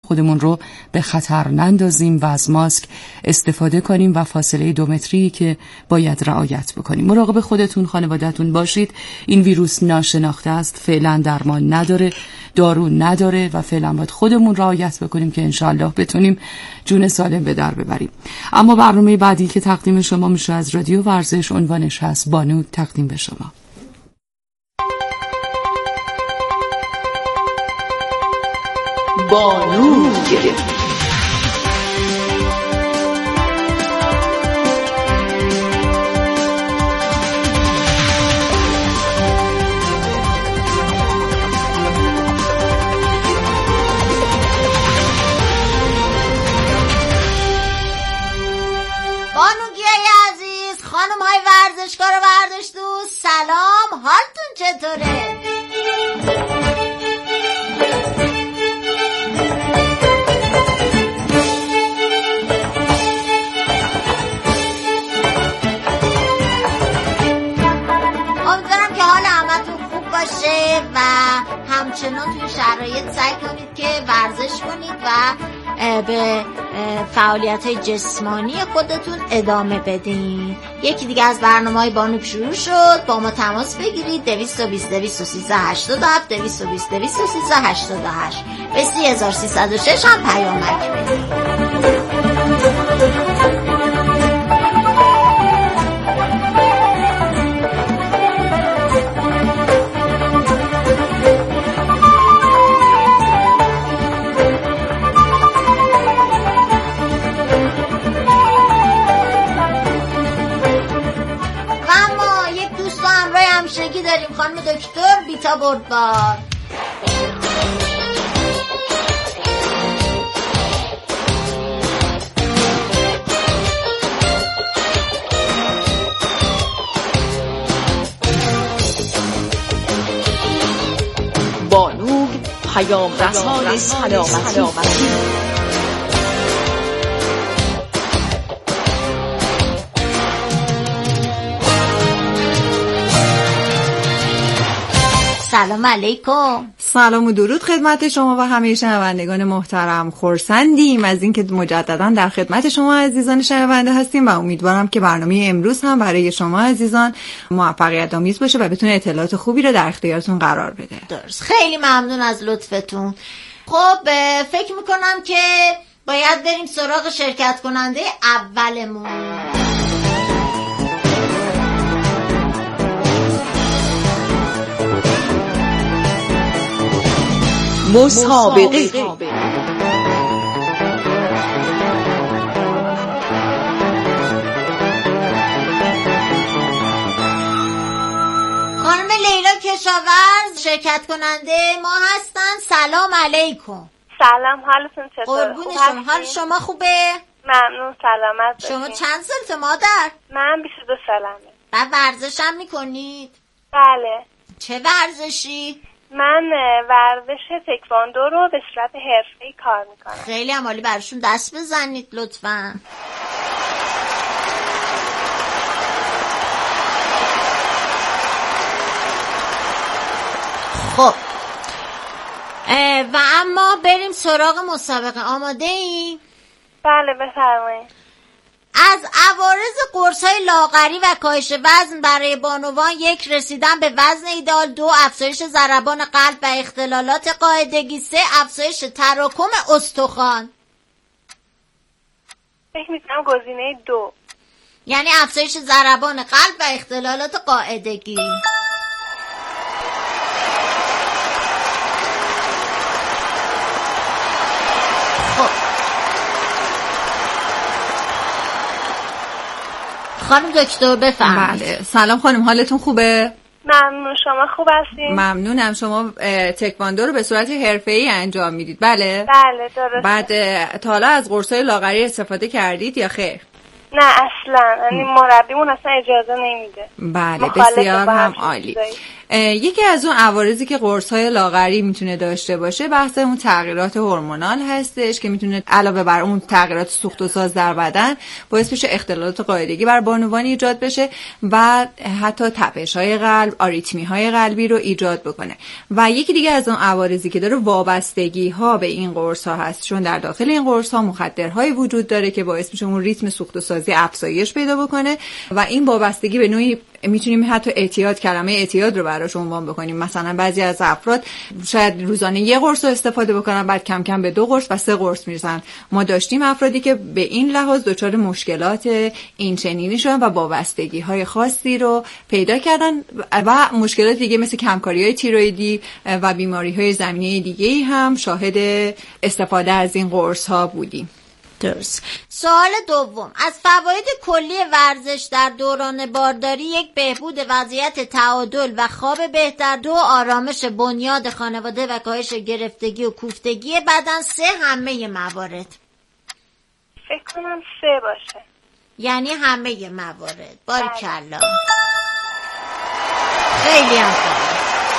خودمون رو به خطر نندازیم و از ماسک استفاده کنیم و فاصله 2 متری که باید رعایت بکنیم. مراقب خودتون، خانواده‌تون باشید. این ویروس ناشناخته است، فعلا درمان نداره، دارو نداره و فعلا باید خودمون رعایت بکنیم که انشالله بتونیم جون سالم به در ببریم. اما برنامه بعدی که تقدیم شما میشه از رادیو ورزش، عنوانش هست بانو، تقدیم به شما. بانو خانم های ورزشکار و ورزش دوست، سلام، حالتون چطوره؟ امیدوارم که حال همتون خوب باشه و همچنان توی شرایط سعی کنید که ورزش کنید و به فعالیت‌های جسمانی خودتون ادامه بدین. یکی دیگه از برنامه‌های بانو شروع شد، با ما تماس بگیرید 220 213 87 220 213 88 به 3306 هم پیامک بدید. داریم خانم دکتر بیتا بردبار. بانو پیام رسان سلامتی. سلام علیکم. سلام و درود خدمت شما و همه شنوندگان محترم. خرسندیم از اینکه مجددا در خدمت شما عزیزان شنونده هستیم و امیدوارم که برنامه امروز هم برای شما عزیزان موفقیت آمیز باشه و بتونه اطلاعات خوبی رو در اختیارتون قرار بده. درست، خیلی ممنون از لطفتون. خب فکر میکنم که باید بریم سراغ شرکت کننده اولمون. مسابقه. خانم لیلا کشاورز شرکت کننده ما هستن. سلام علیکم. سلام، حالتون چطوره؟ قربون شما، حال شما خوبه؟ ممنون، سلامت باشید. شما چند سالته مادر؟ من 22 سالمه. بعد ورزش هم میکنید؟ بله. چه ورزشی؟ من ورزش تکواندو رو به صورت حرفه‌ای کار میکنم. خیلی عالی، براشون دست بزنید لطفاً. خب و اما بریم سراغ مسابقه. آماده ای؟ بله بفرمایید. از عوارض قرص‌های لاغری و کاهش وزن برای بانوان: 1. رسیدن به وزن ایدئال. 2. افزایش ضربان قلب و اختلالات قاعدگی. 3. افزایش تراکم استخوان. فکر می‌کنم گزینه 2، یعنی افزایش ضربان قلب و اختلالات قاعدگی. خانم دکتر بفرمایید. بله. سلام خانم، حالتون خوبه؟ ممنون، شما خوب هستین؟ ممنونم. شما تکواندو رو به صورت حرفه‌ای انجام میدید؟ بله بله درسته. بعد تا حالا از قرص‌های لاغری استفاده کردید یا خیر؟ نه اصلا، یعنی مربیمون اصلا اجازه نمیده. بله بسیار هم عالی. یکی از اون عوارضی که قرص‌های لاغری میتونه داشته باشه بحث اون تغییرات هورمونال هستش که میتونه علاوه بر اون تغییرات سوخت و ساز در بدن باعث بشه اختلالات قاعدگی بر بانوان ایجاد بشه و حتی تپش‌های قلب، آریتمی‌های قلبی رو ایجاد بکنه. و یکی دیگه از اون عوارضی که داره وابستگی‌ها به این قرص‌ها هست، چون در داخل این قرص‌ها مخدرهای وجود داره که باعث میشه اون ریتم سوخت و سازی افزایش پیدا بکنه و این وابستگی به نوعی میتونیم حتی اعتیاد، کلمه اعتیاد رو براش عنوان بکنیم. مثلا بعضی از افراد شاید روزانه یه قرص رو استفاده بکنن، بعد کم کم به 2 قرص و 3 قرص میرسن. ما داشتیم افرادی که به این لحاظ دچار مشکلات این چنینی شدن و وابستگی‌های خاصی رو پیدا کردن و مشکلات دیگه مثل کمکاری‌های تیروئیدی و بیماری‌های زمینه دیگه‌ای هم شاهد استفاده از این قرص‌ها بودیم. درست. سوال دوم، از فواید کلی ورزش در دوران بارداری یک بهبود وضعیت تعادل و خواب بهتر، 2 آرامش بنیاد خانواده و کاهش گرفتگی و کوفتگی بدن، 3 همه موارد. فکر کنم 3 باشه. یعنی همه موارد. باریکلا. خیلی هم خوب.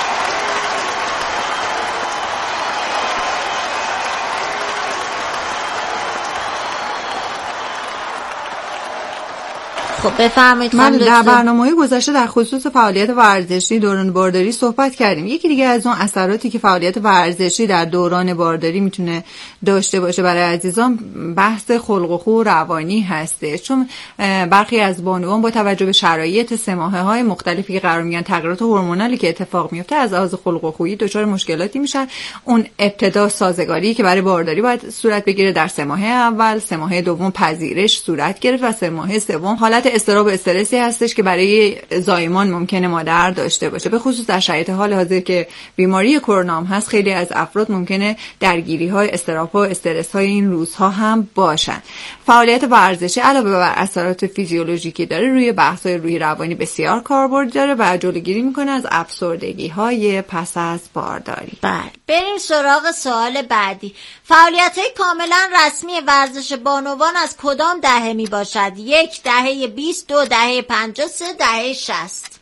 خب بفرمایید. من در برنامه‌های گذشته در خصوص فعالیت ورزشی دوران بارداری صحبت کردیم. یکی دیگه از اون اثراتی که فعالیت ورزشی در دوران بارداری میتونه داشته باشه برای عزیزان بحث خلق و خو روانی هسته، چون برخی از بانوان با توجه به شرایط 3 ماهه‌های مختلفی که قرار میگیرن، تغییرات هورمونالی که اتفاق میفته، از لحاظ خلق و خویی دچار مشکلاتی میشن. اون ابتدا سازگاری که برای بارداری باید صورت بگیره در 3 ماه اول، 3 ماه دوم پذیرش صورت گرفت و 3 ماه سوم حالت اضطراب و استرسی هستش که برای زایمان ممکنه مادر داشته باشه. به خصوص در شرایط حال حاضر که بیماری کرونا هم هست، خیلی از افراد ممکنه درگیری‌های، اضطراب‌ها و استرس‌های این روزها هم باشن. فعالیت ورزشی علاوه بر اثرات فیزیولوژیکی داره، روی بحث‌های روحی روانی بسیار کاربرد داره و جلوگیری می‌کنه از افسردگی‌های پس از بارداری. بله، بریم سراغ سوال بعدی. فعالیت‌های کاملا رسمی ورزش بانوان از کدام دهه میباشد؟ 1 دهه 20، 2 دهه 50، 3 دهه 60.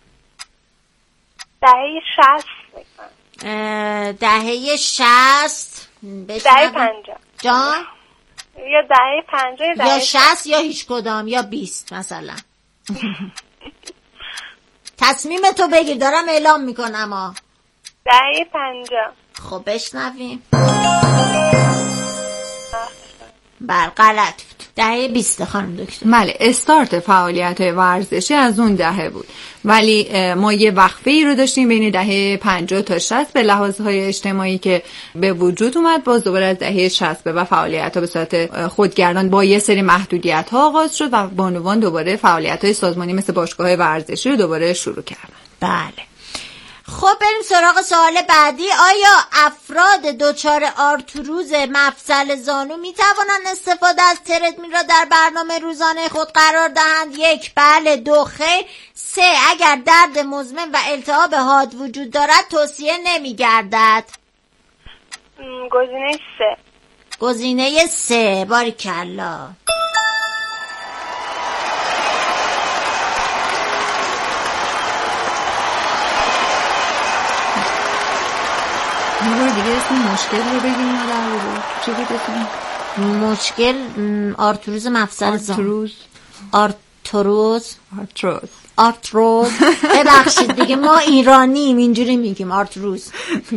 دهه 60 دهه 60. دهه 50 جان؟ یا دهه 50 یا 60 یا هیچ کدام یا 20 مثلا. تصمیم تو بگیر، دارم اعلام میکنم ها. دهه 50. خب بشنویم. بله غلط بود. دهه 20 خانم دکتر. بله، استارت فعالیت ورزشی از اون دهه بود، ولی ما یه وقفه ای رو داشتیم بین دهه 50 تا 60 به لحاظهای اجتماعی که به وجود اومد. باز دوباره از دهه 60 به فعالیت‌ها به صورت خودگردان با یه سری محدودیت‌ها آغاز شد و بانوان دوباره فعالیت‌های سازمانی مثل باشگاه‌های ورزشی رو دوباره شروع کردن. بله. خب بریم سراغ سوال بعدی. آیا افراد دچار آرتروز مفصل زانو می توانند استفاده از تردمیل را در برنامه روزانه خود قرار دهند؟ 1 بله، 2 خیر، 3 اگر درد مزمن و التهاب حاد وجود دارد توصیه نمی گردد. گزینه 3. گزینه 3. باریکلا. یه دیگه اسم مشکل رو بگیم یا در رو چی بگیم؟ مشکل آرتروز مفصل زانو. آرتروز. ببخشید دیگه ما ایرانیم اینجوری میگیم آرتروز.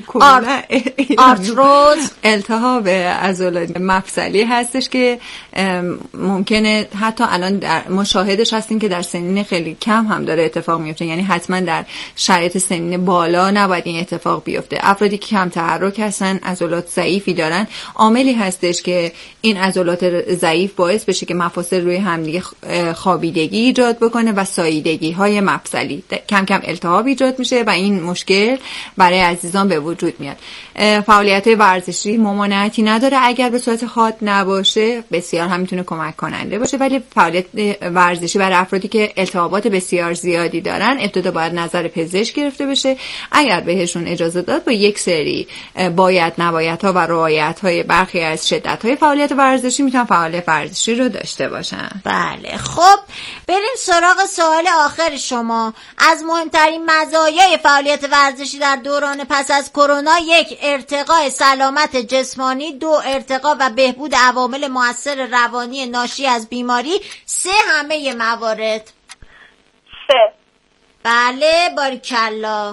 آرتروز التهاب عضلات مفصلی هستش که ممکنه حتی الان در مشاهدش هستیم که در سنین خیلی کم هم داره اتفاق میفته، یعنی حتما در شرایط سنین بالا نباید این اتفاق بیفته. افرادی که کم تحرک هستن، عضلات ضعیفی دارن، عاملی هستش که این عضلات ضعیف باعث بشه که مفاصل روی همدیگه خوابیدگی ایجاد بکنه و ساییدگی های مفصلی، کم کم التهاب ایجاد میشه و این مشکل برای عزیزان به وجود میاد. فعالیت ورزشی ممانعتی نداره اگر به صورت حاد نباشه، بسیار هم میتونه کمک کننده باشه، ولی فعالیت ورزشی برای افرادی که التهابات بسیار زیادی دارن ابتدا باید نظر پزشک گرفته بشه. اگر بهشون اجازه داد با یک سری باید نباید ها و رعایت های برخی از شدت های فعالیت ورزشی میتونن فعالیت ورزشی رو داشته باشن. بله خب بریم سراغ سوال آخر اواخر شما از مهمترین مزایای فعالیت ورزشی در دوران پس از کرونا: 1. ارتقاء سلامت جسمانی، 2. ارتقاء و بهبود عوامل مؤثر روانی ناشی از بیماری، 3. همه موارد. 3. بله، باریکلا.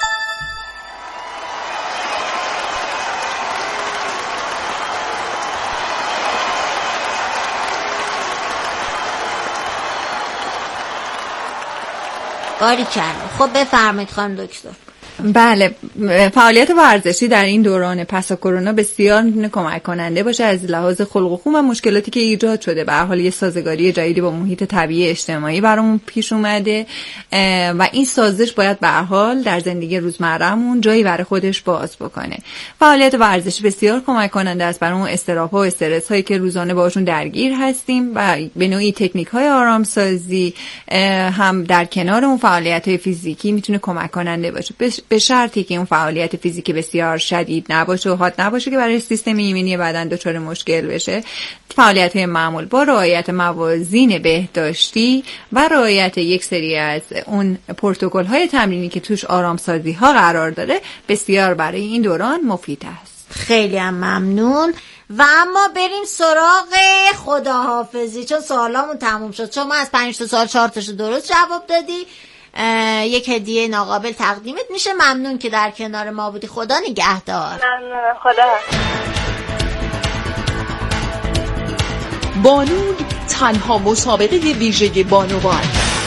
باریکلا. خب بفرمایید خانم دکتر. بله، فعالیت ورزشی در این دوران پس از کرونا بسیار میتونه کمک کننده باشه از لحاظ خلق و خو و مشکلاتی که ایجاد شده. به هر حال یه سازگاری جدیدی با محیط طبیعی اجتماعی برامون پیش اومده و این سازش باید به هر حال در زندگی روزمرهمون جایی برای خودش باز بکنه. فعالیت ورزشی بسیار کمک کننده است برای اون استرس‌ها و استرس هایی که روزانه باشون درگیر هستیم و به نوعی تکنیک‌های آرامسازی هم در کنار اون فعالیت‌های فیزیکی میتونه کمک کننده باشه، به شرطی که اون فعالیت فیزیکی بسیار شدید نباشه و حاد نباشه که برای سیستم ایمنی بدن دچار مشکل بشه. فعالیت‌های معمول با رعایت موازین بهداشتی و رعایت یک سری از اون پروتکل‌های تمرینی که توش آرامسازی‌ها قرار داره بسیار برای این دوران مفید است. خیلی هم ممنون. و اما بریم سراغ خداحافظی، چون سوالامون تموم شد. شما از 5 سوال 4 تاشو درست جواب دادی. یک هدیه ناقابل تقدیمت میشه. ممنون که در کنار ما بودی. خدا نگهدار. ممنون. خدا. بانوگ تنها مسابقه ویژه بانوان.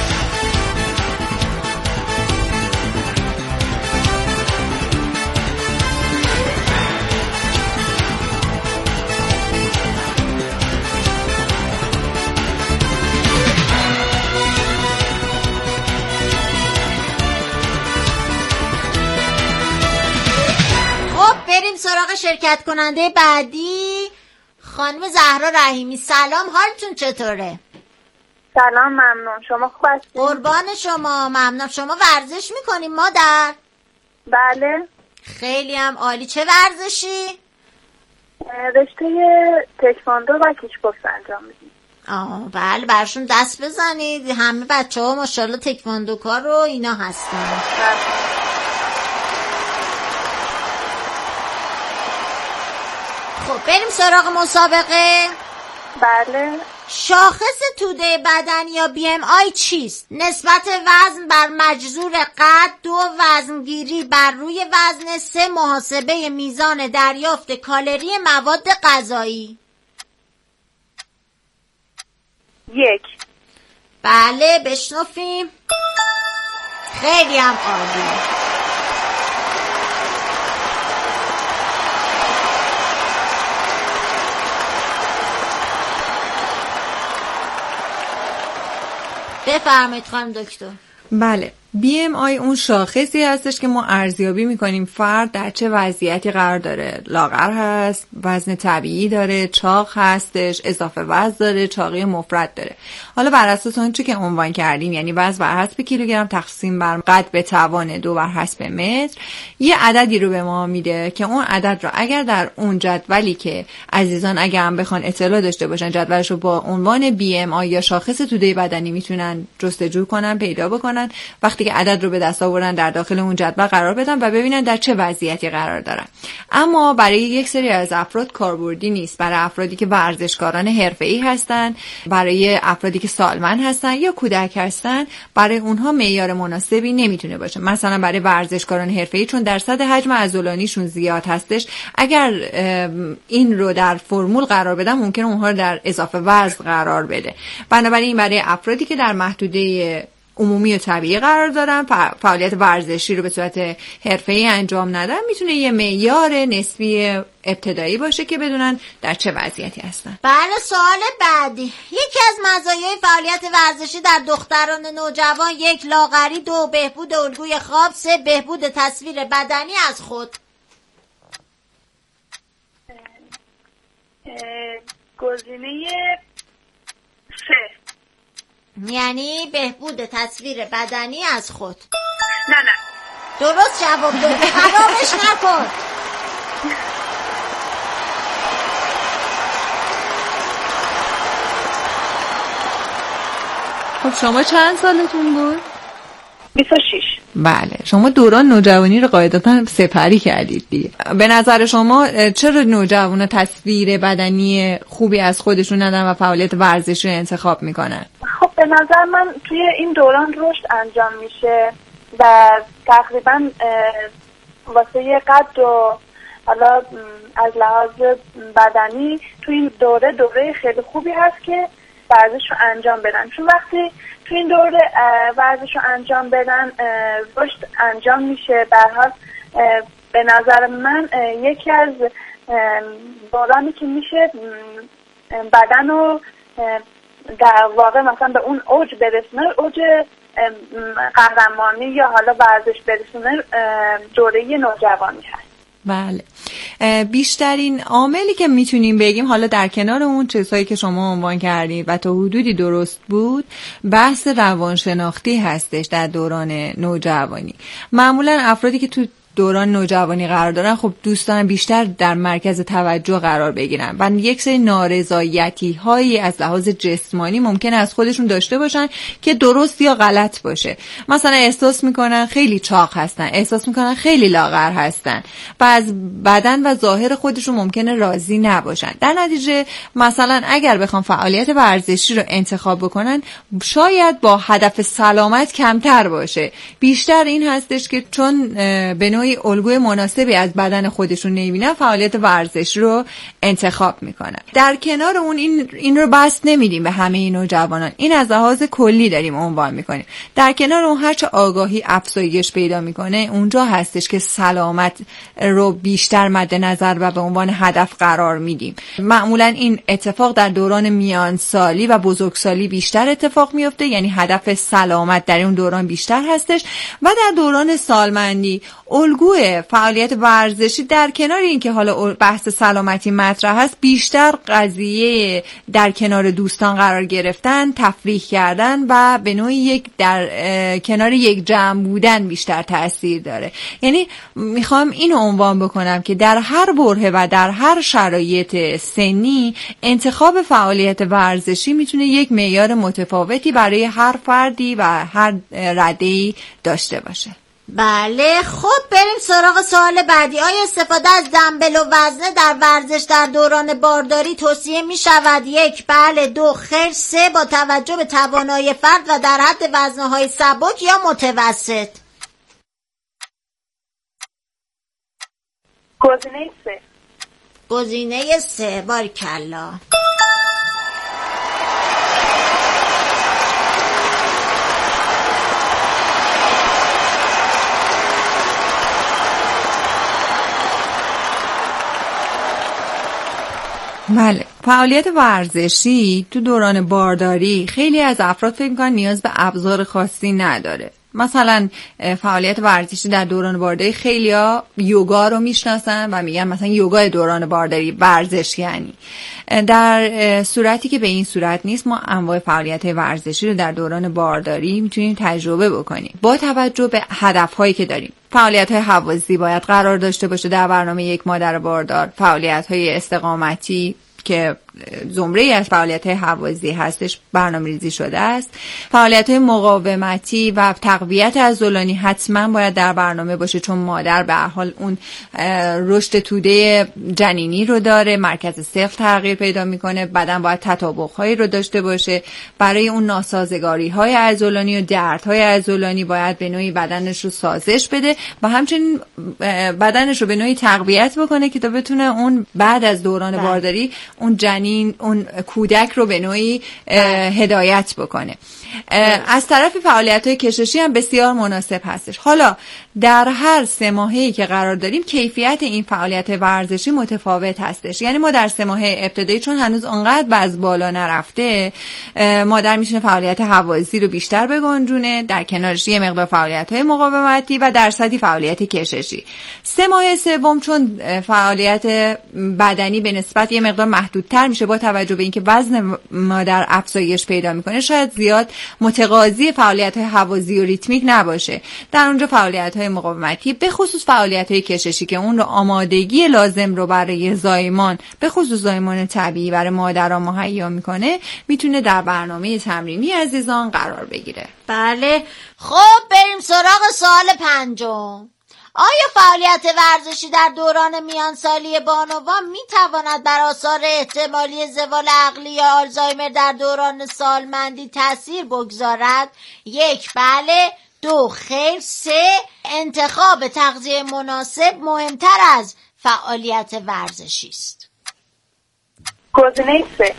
سراغ شرکت کننده بعدی، خانم زهرا رحیمی. سلام، حالتون چطوره؟ سلام، ممنون. شما خوب هستید؟ قربان شما، ممنون. شما ورزش میکنیم مادر؟ بله. خیلی هم عالی. چه ورزشی؟ رشته تکواندو و کیک بوکس انجام میدیم. بله، برشون دست بزنید. همه بچه‌ها ماشاءالله تکواندوکار رو اینا هستن. خب بریم سراغ مسابقه. بله. شاخص توده بدنی یا BMI چیست؟ نسبت وزن بر مجذور قد، 2 وزنگیری بر روی وزن، 3 محاسبه میزان دریافت کالری مواد غذایی. 1. بله، بشنفیم. خیلی هم عالی. بفرمایید خانم دکتر. بله، BMI اون شاخصی هستش که ما ارزیابی میکنیم فرد در چه وضعیتی قرار داره. لاغر هست، وزن طبیعی داره، چاق هستش، اضافه وزن داره، چاقی مفرط داره. حالا بر اساس اون چی که عنوان کردیم، یعنی وزن بر حسب کیلوگرم تقسیم بر قد به توان 2 بر حسب متر، یه عددی رو به ما میده که اون عدد رو اگر در اون جدولی که عزیزان اگر هم بخوان اطلاع داشته باشن جدولش رو با عنوان BMI یا شاخص توده بدنی میتونن جستجو کنن، پیدا بکنن. وقتی که عدد رو به دست آوردن در داخل اون جدول قرار بدن و ببینن در چه وضعیتی قرار دارن. اما برای یک سری از افراد کاربردی نیست. برای افرادی که ورزشکاران حرفه‌ای هستن، برای افرادی که سالمند هستن یا کودک هستن، برای اونها معیار مناسبی نمیتونه باشه. مثلا برای ورزشکاران حرفه‌ای چون درصد حجم عضلانیشون زیاد هستش، اگر این رو در فرمول قرار بدن ممکنه اونها رو در اضافه وزن قرار بده. بنابراین برای افرادی که در محدوده عمومی و طبیعی قرار دارن، فعالیت ورزشی رو به صورت حرفه‌ای انجام ندن، میتونه یه معیار نسبی ابتدایی باشه که بدونن در چه وضعیتی هستن. بله، سوال بعدی. یکی از مزایای فعالیت ورزشی در دختران نوجوان: 1 لاغری، 2 بهبود الگوی خواب، 3 بهبود تصویر بدنی از خود. گزینه 3. یعنی بهبود تصویر بدنی از خود. نه درست جواب دادی. خرابش نکن. خب شما چند سالتون بود؟ 26. بله، شما دوران نوجوانی رو قاعدتاً سپری کردید دیگه. به نظر شما چرا نوجوانا تصویر بدنی خوبی از خودشون ندارن و فعالیت ورزشی رو انتخاب میکنن؟ خب به نظر من توی این دوران رشد انجام میشه و تقریبا واسه قد و حالا از لحاظ بدنی توی این دوره خیلی خوبی هست که ورزش رو انجام بدن، چون وقتی توی این دوره ورزش رو انجام بدن رشد انجام میشه. به هر حال به نظر من یکی از دورانی که میشه بدن رو در واقع مثلا به اون اوج برسونه، اوج قهرمانی یا حالا ورزش برسونه، دوره نوجوانی هست. بله، بیشترین عاملی که میتونیم بگیم، حالا در کنار اون چیزهایی که شما عنوان کردید و تا حدودی درست بود، بحث روانشناختی هستش در دوران نوجوانی. معمولا افرادی که تو دوران نوجوانی قرار دارن خب دوست دارن بیشتر در مرکز توجه قرار بگیرن و یک سری نارضایتی هایی از لحاظ جسمانی ممکنه از خودشون داشته باشن که درست یا غلط باشه. مثلا احساس میکنن خیلی چاق هستن، احساس میکنن خیلی لاغر هستن و از بدن و ظاهر خودشون ممکنه راضی نباشن. در نتیجه مثلا اگر بخوام فعالیت ورزشی رو انتخاب بکنن، شاید با هدف سلامت کمتر باشه، بیشتر این هستش که چون به نوعی الگوی مناسبی از بدن خودشون نمیبینن، فعالیت ورزش رو انتخاب میکنن. در کنار اون این رو بس نمیدیم به همه نوجوانان، این از لحاظ کلی داریم عنوان میکنیم. در کنار اون هرچه آگاهی افزایش پیدا میکنه، اونجا هستش که سلامت رو بیشتر مد نظر و به عنوان هدف قرار میدیم. معمولا این اتفاق در دوران میانسالی و بزرگسالی بیشتر اتفاق میفته، یعنی هدف سلامت در اون دوران بیشتر هستش. و در دوران سالمندی الگوی فعالیت ورزشی در کنار این که حالا بحث سلامتی مطرح هست، بیشتر قضیه در کنار دوستان قرار گرفتن، تفریح کردن و به نوعی یک در کنار یک جمع بودن بیشتر تأثیر داره. یعنی میخوام اینو عنوان بکنم که در هر برهه و در هر شرایط سنی انتخاب فعالیت ورزشی میتونه یک معیار متفاوتی برای هر فردی و هر رده‌ای داشته باشه. بله، خب بریم سراغ سوال بعدی. آیا استفاده از دمبل و وزنه در ورزش در دوران بارداری توصیه می شود؟ 1 بله، 2 خیر، 3 با توجه به توانایی فرد و در حد وزنه های سبک یا متوسط؟ گزینه 3. گزینه 3. باریکلا. بله، فعالیت ورزشی تو دوران بارداری خیلی از افراد فکر می‌کنن نیاز به ابزار خاصی نداره. مثلا فعالیت ورزشی در دوران بارداری، خیلیا یوگا رو میشناسن و میگن مثلا یوگا دوران بارداری ورزش. یعنی در صورتی که به این صورت نیست، ما انواع فعالیت ورزشی رو در دوران بارداری میتونیم تجربه بکنیم با توجه به هدفهایی که داریم. فعالیت‌های هوازی باید قرار داشته باشه در برنامه یک مادر باردار، فعالیت‌های استقامتی که زمره‌ای از فعالیت‌های هوازی هستش برنامه‌ریزی شده است. فعالیت‌های مقاومتی و تقویت عضلانی حتما باید در برنامه باشه، چون مادر به هر حال اون رشد توده جنینی رو داره، مرکز ثقل تغییر پیدا میکنه، بدن باید تطابق‌هایی رو داشته باشه. برای اون ناسازگاری‌های عضلانی و دردهای عضلانی باید به نوعی بدنش رو سازش بده و همچنین بدنش رو به نوعی تقویت بکنه که تا بتونه اون بعد از دوران بارداری اون جنین، اون کودک رو به نوعی هدایت بکنه. از طرف فعالیت‌های کششی هم بسیار مناسب هستش. حالا در هر 3 ماهه‌ای که قرار داریم، کیفیت این فعالیت ورزشی متفاوت هستش. یعنی ما در 3 ماهه ابتدایی چون هنوز اونقدر وزن بالا نرفته، مادر میتونه فعالیت هوازی رو بیشتر بگنجونه، در کنارش یه مقدار فعالیت‌های مقاومتی و درصدی فعالیت کششی. 3 ماه سوم چون فعالیت بدنی به نسبت یه مقدار محدودتر میشه با توجه به اینکه وزن مادر افزایش پیدا میکنه شاید زیاد متقاضی فعالیت‌های هوازی و ریتمیک نباشه. در اونجا فعالیت‌های مقاومتی به خصوص فعالیت‌های کششی که اون رو آمادگی لازم رو برای زایمان به خصوص زایمان طبیعی برای مادرها مهیا میکنه میتونه در برنامه تمرینی عزیزان قرار بگیره. بله. خب بریم سراغ سوال 5. آیا فعالیت ورزشی در دوران میانسالی بانوان میتواند بر آثار احتمالی زوال عقلی یا آلزایمر در دوران سالمندی تأثیر بگذارد؟ 1 بله، 2 خیر، 3 انتخاب تغذیه مناسب مهمتر از فعالیت ورزشی است. گزینه 3.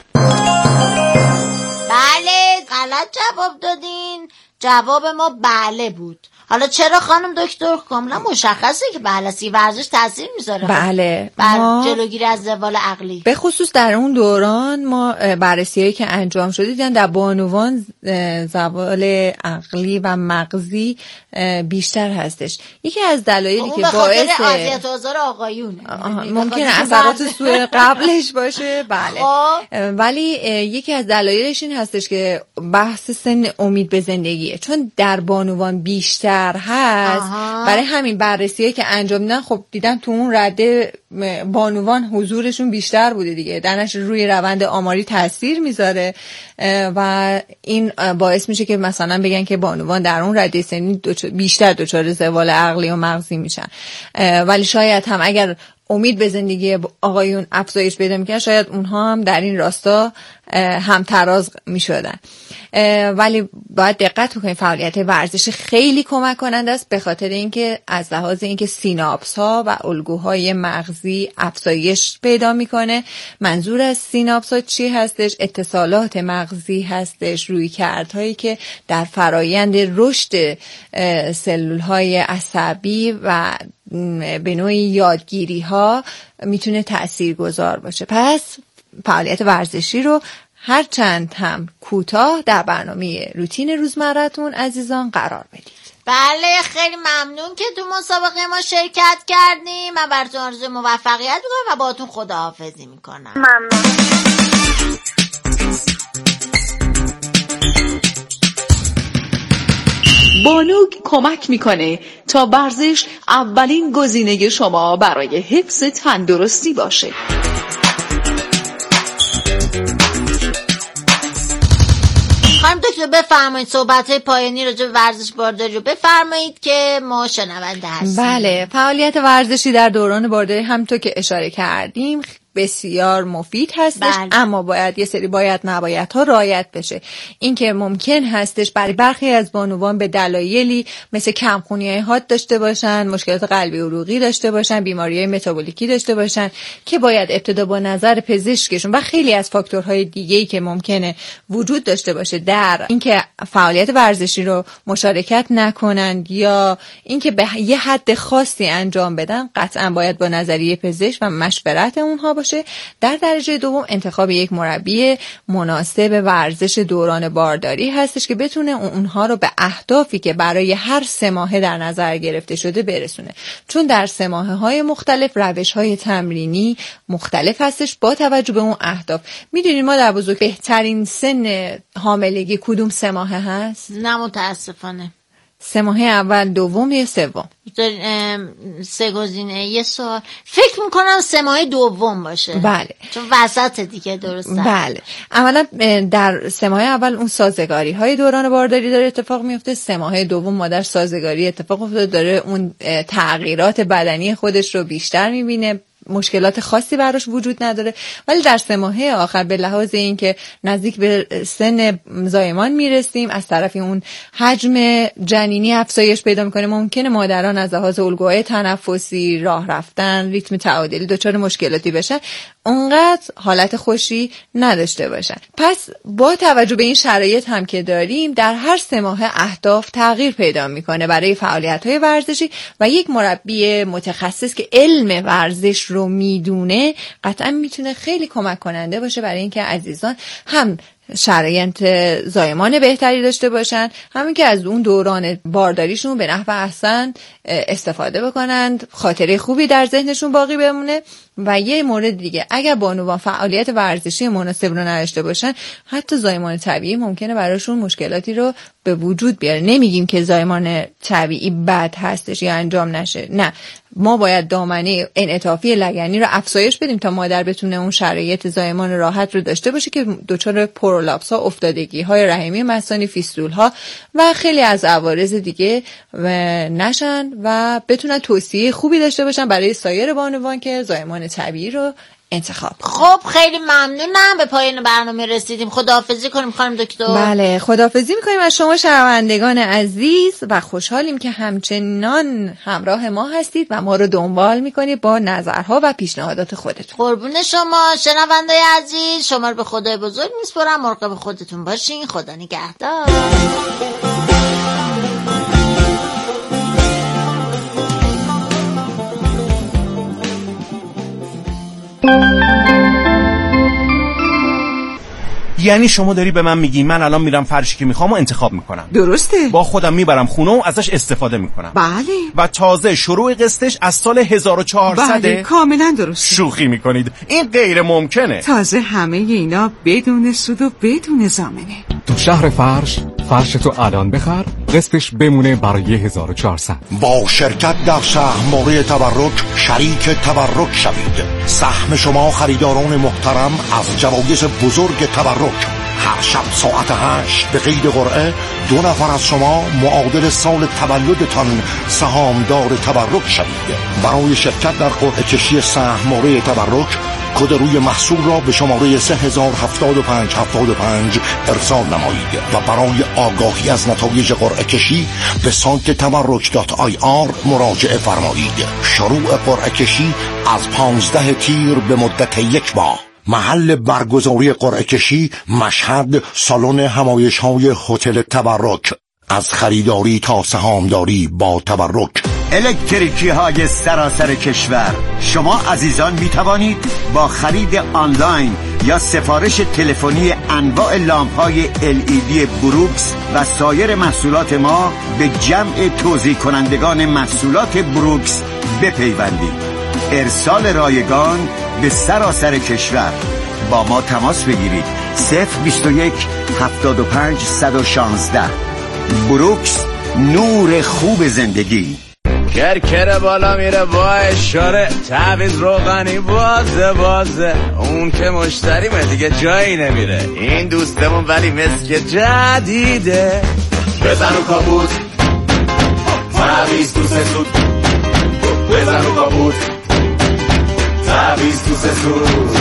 بله، غلط جواب دادین. جواب ما بله بود. حالا چرا خانم دکتر؟ کاملا مشخصه که بله ورزش تاثیر میذاره. بله، بر جلوگیری از زوال عقلی. به خصوص در اون دوران ما بررسی‌هایی که انجام شده دیدن در بانوان زوال عقلی و مغزی بیشتر هستش. یکی از دلایلی که باعث اذیت و آزار آقایونه ممکنه اثرات سوء قبلش باشه. بله. ولی یکی از دلایلش این هستش که بحث سن امید به زندگیه، چون در بانوان بیشتر هست. برای همین بررسی‌هایی که انجام میدن خب دیدن تو اون رده بانوان حضورشون بیشتر بوده دیگه، درنش روی روند آماری تاثیر میذاره و این باعث میشه که مثلا بگن که بانوان در اون رده سنی بیشتر دچار زوال عقلی و مغزی میشن. ولی شاید هم اگر امید به زندگی آقایون افزایش پیدا میکنه شاید اونها هم در این راستا همتراز میشدن. ولی باید دقت کنید فعالیت ورزشی خیلی کمک کننده است، به خاطر اینکه از لحاظ اینکه سیناپس ها و الگوهای مغزی افزایش پیدا میکنه. منظور از سیناپس ها چی هستش؟ اتصالات مغزی هستش، رویکردهایی که در فرایند رشد سلول های عصبی و به نوعی یادگیری ها میتونه تاثیرگذار باشه. پس فعالیت ورزشی رو هر چند هم کوتاه در برنامه روتین روزمره‌تون عزیزان قرار بدید. بله، خیلی ممنون که تو مسابقه ما شرکت کردیم. من براتون آرزوی موفقیت میکنم و باهاتون خداحافظی میکنم. ممنون. بانوگ کمک میکنه تا ورزش اولین گزینه شما برای حفظ تندرستی باشه. خانم دکتر بفرمایید صحبت‌های پایانی راجع به ورزش بارداری رو بفرمایید که ما شنونده هستیم. بله، فعالیت ورزشی در دوران بارداری همونطور که اشاره کردیم بسیار مفید هستش. اما باید یه سری باید نباید ها رعایت بشه. این که ممکن هستش برای برخی از بانوان به دلایلی مثل کمخونی حاد داشته باشن، مشکلات قلبی و عروقی داشته باشن، بیماری‌های متابولیکی داشته باشن که باید ابتدا با نظر پزشکشون و خیلی از فاکتورهای دیگه‌ای که ممکنه وجود داشته باشه در اینکه فعالیت ورزشی رو مشارکت نکنند یا اینکه به یه حد خاصی انجام بدن، قطعا باید با نظریه پزشک و مشورت اونها باشه. در درجه دوم انتخاب یک مربی مناسب ورزش دوران بارداری هستش که بتونه اونها رو به اهدافی که برای هر 3 ماهه در نظر گرفته شده برسونه، چون در 3 ماهه‌های مختلف روش‌های تمرینی مختلف هستش با توجه به اون اهداف. میدونید ما در بزرگ بهترین سن حاملگی کدوم 3 ماهه هست؟ نه متاسفانه 3 ماهه اول، دوم یا سوم؟ 3 گزینه. یه سوال فکر میکنم 3 ماهه دوم باشه. بله، چون وسط دیگه درسته. بله، اولا در 3 ماهه اول اون سازگاری های دوران بارداری داره اتفاق میفته. 3 ماهه دوم مادر سازگاری اتفاق افتاده، داره اون تغییرات بدنی خودش رو بیشتر میبینه، مشکلات خاصی براش وجود نداره. ولی در 3 ماهه آخر به لحاظ این که نزدیک به سن زایمان میرسیم، از طرفی اون حجم جنینی افزایش پیدا میکنه، ممکنه مادران از لحاظ الگوهای تنفسی، راه رفتن، ریتم تعادلی دچار مشکلاتی بشن، اونقدر حالت خوشی نداشته باشن. پس با توجه به این شرایط هم که داریم، در هر 3 ماهه اهداف تغییر پیدا میکنه برای فعالیت‌های ورزشی و یک مربی متخصص که علم ورزش رو میدونه قطعا میتونه خیلی کمک کننده باشه برای اینکه عزیزان هم شرایط زایمان بهتری داشته باشن، همین که از اون دوران بارداریشون به نحو احسن استفاده بکنند، خاطره خوبی در ذهنشون باقی بمونه. و یه مورد دیگه، اگر بانوان فعالیت ورزشی مناسب رو نداشته باشن، حتی زایمان طبیعی ممکنه براشون مشکلاتی رو به وجود بیاره. نمیگیم که زایمان طبیعی بد هستش یا انجام نشه، نه، ما باید دامنه انعطافی لگنی رو افزایش بدیم تا مادر بتونه اون شرایط زایمان راحت رو داشته باشه که دچار پرولاپس ها، افتادگی های رحمی مثانی، فیستول ها و خیلی از عوارض دیگه نشن و بتونن توصیه خوبی داشته باشن برای سایر بانوان که زایمان طبیعی رو انتخاب. خب خیلی ممنونم، به پایان برنامه رسیدیم. خداحافظی کنیم خانم دکتر. بله، خداحافظی میکنیم از شما شنوندگان عزیز و خوشحالیم که همچنان همراه ما هستید و ما رو دنبال میکنید با نظرها و پیشنهادات خودتون. قربون شما شنوندای عزیز، شما رو به خدای بزرگ میسپارم. مراقب خودتون باشین. خدا نگهدار. یعنی شما داری به من میگی من الان میرم فرشی که میخوام و انتخاب میکنم؟ درسته. با خودم میبرم خونه و ازش استفاده میکنم. بله. و تازه شروع قسطش از سال 1400. بله کاملا درسته. شوخی میکنید؟ این غیر ممکنه. تازه همه اینا بدون سود و بدون ضامنه. تو شهر فرش تو الان بخر، قسطش بمونه برای 1400. با شرکت در سهم‌بازی تبرک شریک تبرک شوید. سهم شما خریداران محترم از جوایز بزرگ تبرک. هر شب ساعت 8 به قید قرعه 2 نفر از شما معادل سال تولدتان سهامدار تبرک شوید. برای شرکت در قرعه کشی سهم‌بازی تبرک کد روی محصول را به شماره 307575 ارسال نمایید و برای آگاهی از نتایج قرعه کشی به سایت tabarruk.ir مراجعه فرمایید. شروع قرعه کشی از 15 تیر به مدت 1 ماه. محل برگزاری قرعه کشی مشهد، سالن همایش‌های هتل تبرک. از خریداری تا سهامداری با تبرک. الکتریکی های سراسر کشور، شما عزیزان می توانید با خرید آنلاین یا سفارش تلفنی انواع لامپ های LED بروکس و سایر محصولات ما به جمع توزیع کنندگان محصولات بروکس بپیوندید. ارسال رایگان به سراسر کشور. با ما تماس بگیرید 021 75 116. بروکس، نور خوب زندگی. کرکره بالا میره با اشاره، تعویض روغنی بازه اون که مشتریمه دیگه جایی نمیره. این دوستمون ولی مسک جدیده. بزن رو کابوت، تعویض تو سسود. بزن رو کابوت، تعویض تو سسود.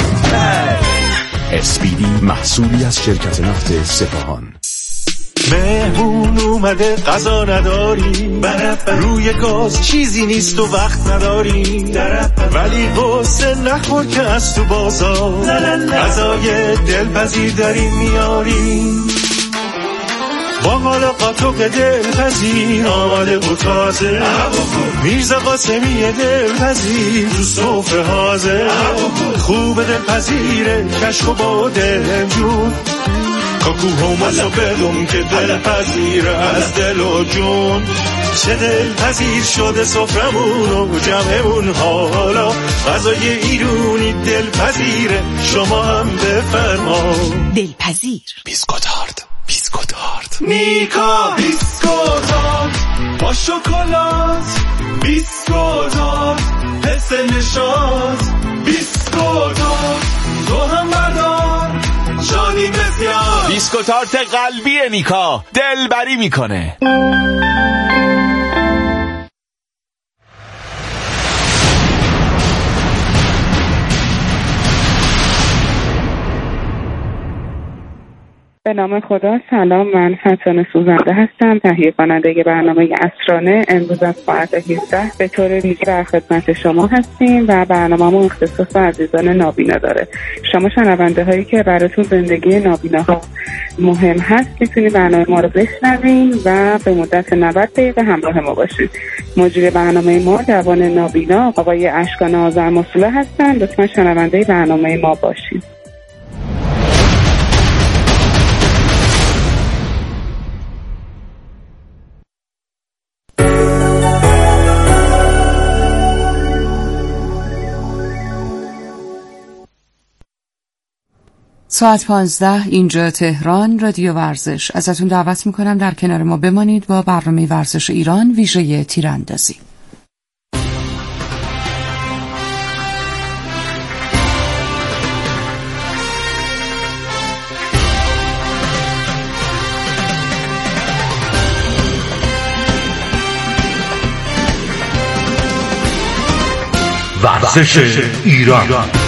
SPD محصولی از شرکت نفت سپاهان. مهمون اومده غذا نداری، روی گاز چیزی نیست و وقت نداری، ولی قصه نخور که از تو بازار غذای دلپذیر داری میاری. با حال قاطق دلپذیر آماده و تازه، میرزا قاسمی دلپذیر تو سفره حاضر. خوب دلپذیره کشک و با دلجون، کاکو همسو بدون که دلپذیره از دل و جون. چه دلپذیر شده سفرمون و جمعمون، حالا غذای ایرونی دلپذیره، شما هم بفرما. دلپذیر بیسکوتارد میکا بیسکوتارد با شکلات، بیسکوتارد حس نشاط، بیسکوتارد تو هم بردار شادی بسیار. بیسکوتارت قلبی میکا دلبری میکنه. به نام خدا. سلام، من فتانه سوزنده هستم، تهیه کننده برنامه عصرانه. امروز از ساعت 17 به طور ویژه در خدمت شما هستیم و برنامه‌مون اختصاص عزیزان نابینا داره. شما شنونده هایی که براتون زندگی نابیناها مهم هست میتونید برنامه ما رو بشنوید و به مدت 90 دقیقه همراه ما باشید. مجری برنامه ما جوان نابینا آقای اشکان آذرمسئوله هستن. لطفا شنونده برنامه ما باشید. ساعت 15 اینجا تهران، رادیو ورزش. ازتون دعوت میکنم در کنار ما بمانید با برنامه ورزش ایران ویژه تیراندازی. ورزش ایران.